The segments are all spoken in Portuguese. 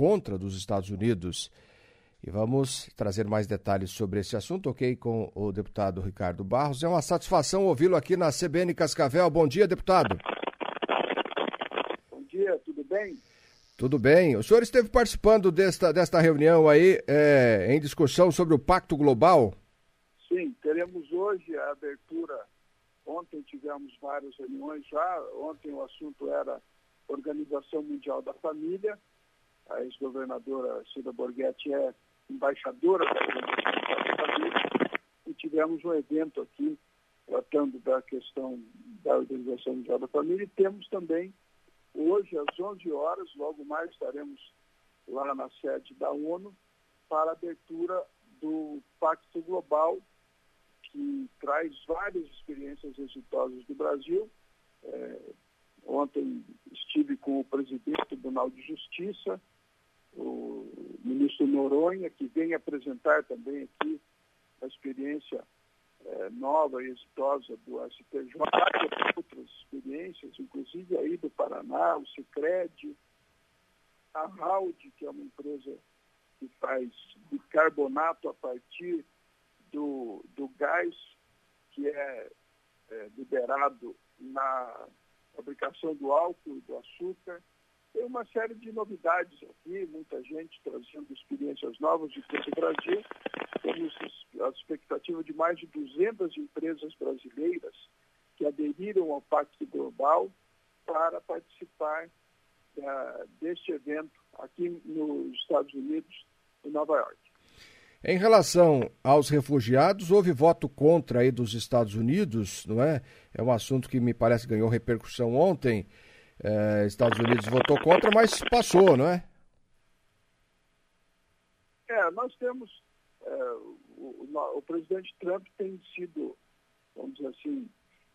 contra dos Estados Unidos. E vamos trazer mais detalhes sobre esse assunto, ok? Com o deputado Ricardo Barros. É uma satisfação ouvi-lo aqui na CBN Cascavel. Bom dia, deputado. Bom dia, tudo bem? Tudo bem. O senhor esteve participando desta reunião aí, em discussão sobre o Pacto Global? Sim, teremos hoje a abertura. Ontem tivemos várias reuniões já. Ontem o assunto era Organização Mundial da Família. A ex-governadora Cida Borghetti é embaixadora da Organização Mundial da Família. E tivemos um evento aqui tratando da questão da Organização Mundial da Família. E temos também, hoje, às 11 horas, logo mais estaremos lá na sede da ONU para a abertura do Pacto Global, que traz várias experiências exitosas do Brasil. Ontem estive com o presidente do Tribunal de Justiça, o ministro Noronha, que vem apresentar também aqui a experiência nova e exitosa do STJ, e outras experiências, inclusive aí do Paraná, o Sicredi, a Raud, que é uma empresa que faz bicarbonato a partir do gás, que é liberado na fabricação do álcool e do açúcar. Tem uma série de novidades aqui, muita gente trazendo experiências novas de todo o Brasil. Temos a expectativa de mais de 200 empresas brasileiras que aderiram ao Pacto Global para participar deste evento aqui nos Estados Unidos, em Nova York. Em relação aos refugiados, houve voto contra aí dos Estados Unidos, não é? É um assunto que me parece ganhou repercussão ontem. Estados Unidos votou contra, mas passou, não é? Nós temos... o presidente Trump tem sido, vamos dizer assim,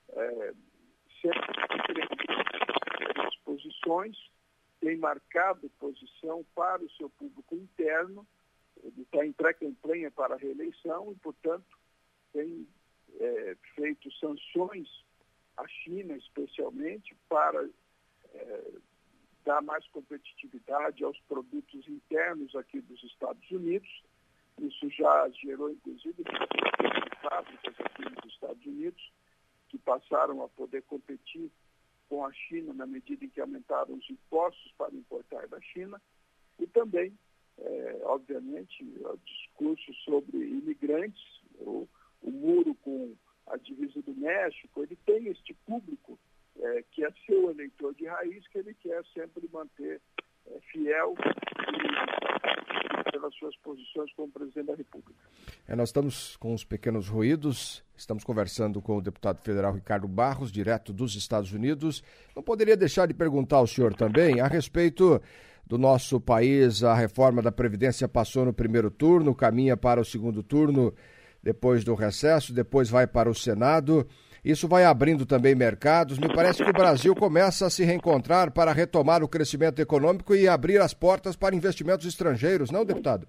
sempre as posições, tem marcado posição para o seu público interno. Ele está em pré-campanha para a reeleição e, portanto, tem feito sanções à China, especialmente, para dar mais competitividade aos produtos internos aqui dos Estados Unidos. Isso já gerou, inclusive, fábricas aqui nos Estados Unidos que passaram a poder competir com a China na medida em que aumentaram os impostos para importar da China. E também, obviamente, o discurso sobre imigrantes, o muro com a divisa do México, ele tem este público que é seu eleitor de raiz, que ele quer sempre manter fiel pelas suas posições como presidente da República. Nós estamos com uns pequenos ruídos, estamos conversando com o deputado federal Ricardo Barros, direto dos Estados Unidos. Não poderia deixar de perguntar ao senhor também a respeito do nosso país. A reforma da Previdência passou no primeiro turno, caminha para o segundo turno depois do recesso, depois vai para o Senado. Isso vai abrindo também mercados. Me parece que o Brasil começa a se reencontrar para retomar o crescimento econômico e abrir as portas para investimentos estrangeiros, não, deputado?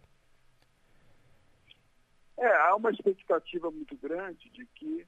Há uma expectativa muito grande de que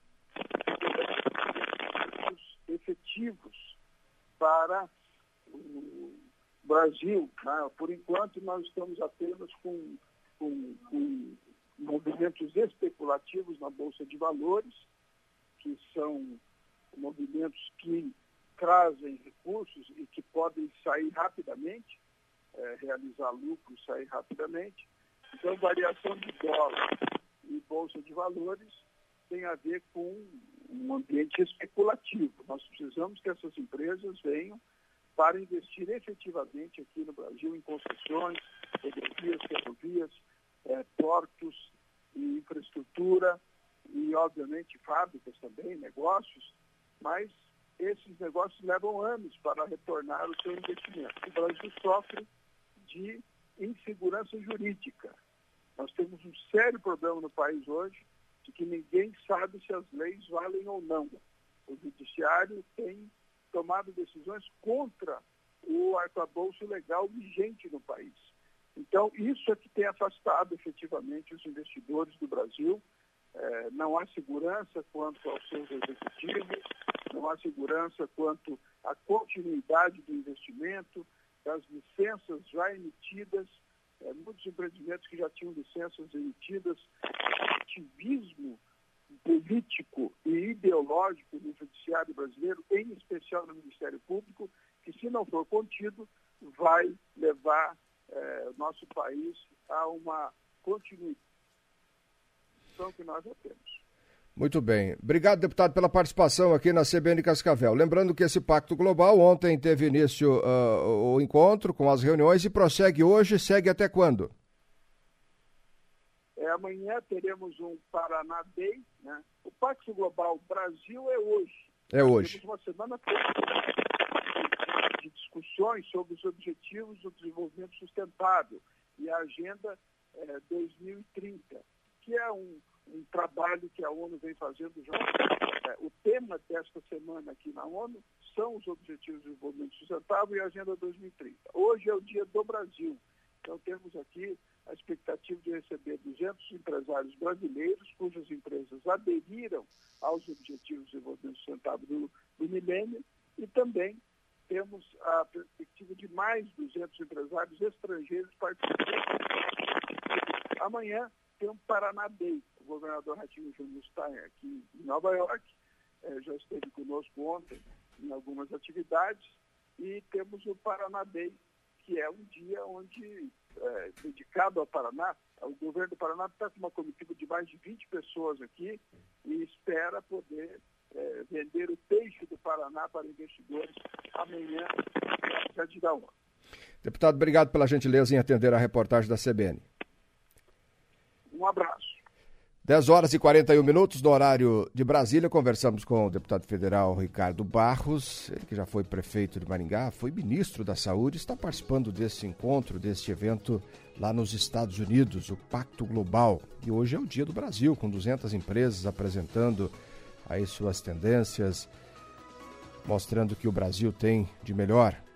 efetivos para o Brasil. Por enquanto, nós estamos apenas com movimentos especulativos na Bolsa de Valores, que são movimentos que trazem recursos e que podem sair rapidamente, realizar lucro e sair rapidamente. Então, variação de dólar e Bolsa de Valores tem a ver com um ambiente especulativo. Nós precisamos que essas empresas venham para investir efetivamente aqui no Brasil em concessões, rodovias, ferrovias, portos e infraestrutura, e, obviamente, fábricas também, negócios, mas esses negócios levam anos para retornar o seu investimento. O Brasil sofre de insegurança jurídica. Nós temos um sério problema no país hoje de que ninguém sabe se as leis valem ou não. O judiciário tem tomado decisões contra o arcabouço legal vigente no país. Então, isso é que tem afastado efetivamente os investidores do Brasil. Não há segurança quanto aos seus executivos, não há segurança quanto à continuidade do investimento, das licenças já emitidas, muitos empreendimentos que já tinham licenças emitidas, ativismo político e ideológico no judiciário brasileiro, em especial no Ministério Público, que, se não for contido, vai levar o nosso país a uma continuidade que nós já temos. Muito bem. Obrigado, deputado, pela participação aqui na CBN Cascavel. Lembrando que esse Pacto Global ontem teve início o encontro com as reuniões e prossegue hoje. Segue até quando? Amanhã teremos um Paraná Day, né? O Pacto Global Brasil é hoje. É hoje. Temos uma semana toda de discussões sobre os objetivos do desenvolvimento sustentável e a Agenda 2030, que é um trabalho que a ONU vem fazendo já. O tema desta semana aqui na ONU são os Objetivos de Desenvolvimento Sustentável e a Agenda 2030. Hoje é o Dia do Brasil. Então temos aqui a expectativa de receber 200 empresários brasileiros cujas empresas aderiram aos Objetivos de Desenvolvimento Sustentável do milênio, e também temos a perspectiva de mais 200 empresários estrangeiros participando. Amanhã tem um Paraná Day. O governador Ratinho Júnior está aqui em Nova York, já esteve conosco ontem em algumas atividades, e temos o Paraná Day, que é um dia onde, dedicado ao Paraná. O governo do Paraná está com uma comitiva de mais de 20 pessoas aqui e espera poder vender o peixe do Paraná para investidores amanhã na sede da ONU. Deputado, obrigado pela gentileza em atender a reportagem da CBN. Um abraço. 10h41 no horário de Brasília. Conversamos com o deputado federal Ricardo Barros, ele que já foi prefeito de Maringá, foi ministro da Saúde, está participando desse encontro, deste evento lá nos Estados Unidos, o Pacto Global. E hoje é o Dia do Brasil, com 200 empresas apresentando aí suas tendências, mostrando que o Brasil tem de melhor